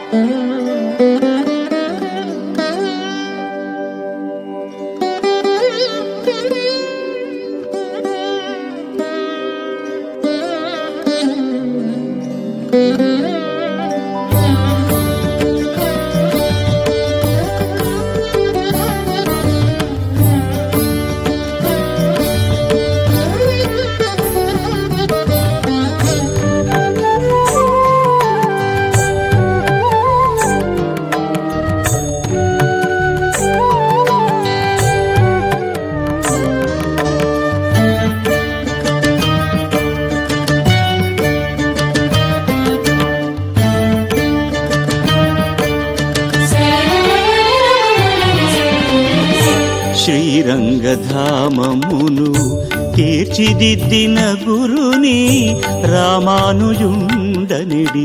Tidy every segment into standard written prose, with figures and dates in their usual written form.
శ్రీరంగధామమును తీర్చిదిద్దిన గురుని రామానుజుండనిడి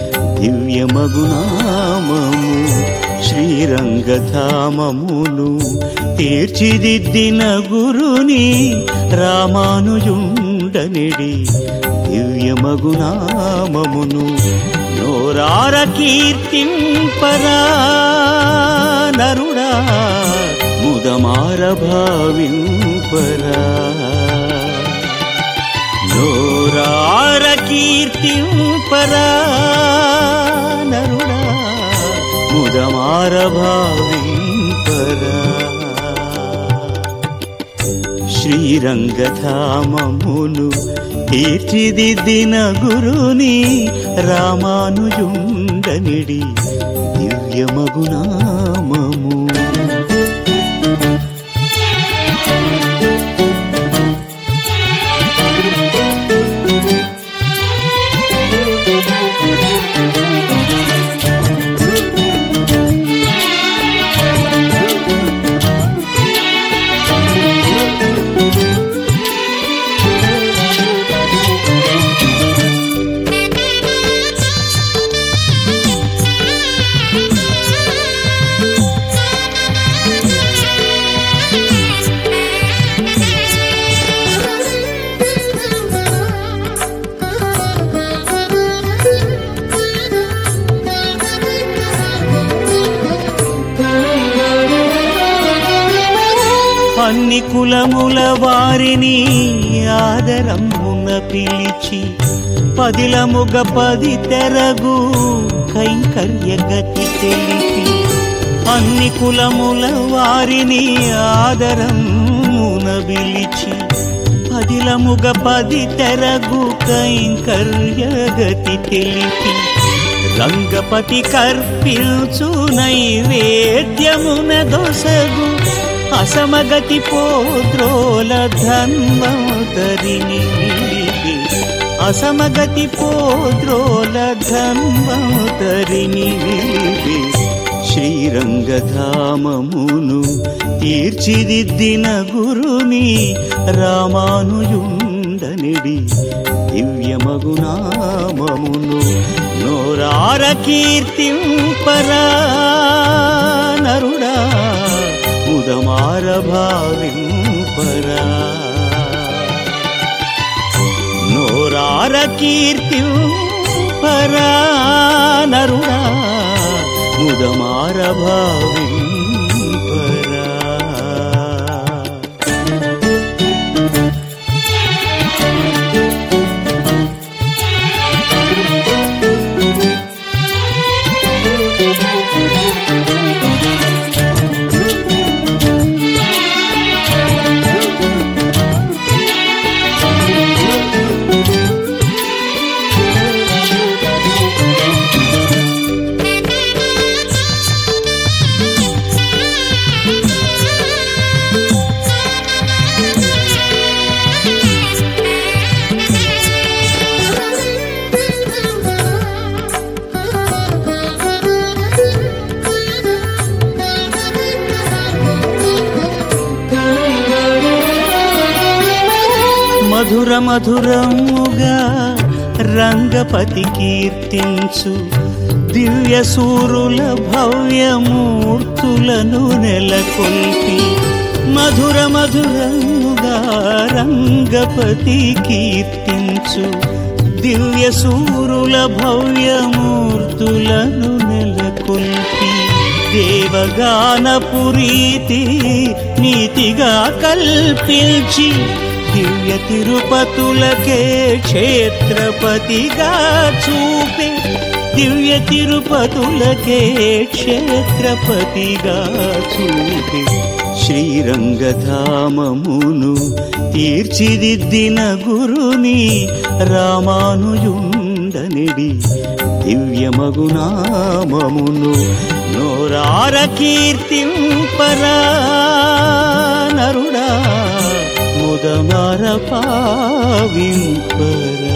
దివ్యమగునామము. శ్రీరంగధామమును తీర్చిదిద్దిన గురుని రామానుజుండనిడి దివ్యమగునామమును నోరార కీర్తింపరా నరుడా ముదమార భావింపరా. నోరార కీర్తింపరా నరుడా ముదమార భావింపరా. శ్రీరంగధామమును తీర్చిదిద్దిన గురుని రామానుజుండనిడి దివ్యమగునామము. అన్ని కులముల వారిని ఆదరమున పిలిచి పదిలముగ పది తెరగు కైంకర్య గతి తెలిపి. అన్ని కులముల వారిని ఆదరమున పిలిచి పదిలముగ పది తెరగు కైంకర్య గతి తెలిపి. రంగపతి కర్పించు నైవేద్యమున దొసగు అసమగతి పోద్రోల ధన్వంతరిని నిలిపి. అసమగతి పోద్రోల ధన్వంతరిని నిలిపి. శ్రీరంగధామమును తీర్చిదిద్దిన గురుని రామానుజుండనిడి దివ్యమగునామమును నోరార కీర్తింపరా నరుడా ముదమార భావింపరా. నోరార కీర్తింపరా నరుడా ముదమార భావింపరా. మధుర మధురముగా రంగపతి కీర్తించు దివ్య సూరుల భవ్యమూర్తులను నెలకొల్పి. మధుర మధురముగా రంగపతి కీర్తించు దివ్య సూరుల భవ్యమూర్తులను నెల నెలకొల్పి దేవగానపురీతి నీతిగా కల్పించి దివ్య తిరుపతులకే క్షేత్రపతిగా చూపే దివ్య తిరుపతులకే క్షేత్రపతిగా చూపే శ్రీరంగధామమును తీర్చిదిద్దిన గురుని రామానుయుండనిడి దివ్యమగునామమును నోరార కీర్తింపరా నరుడా ముదమార పావింపరా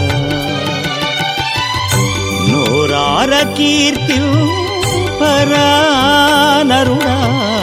నోరార కీర్తింపరా నరుడా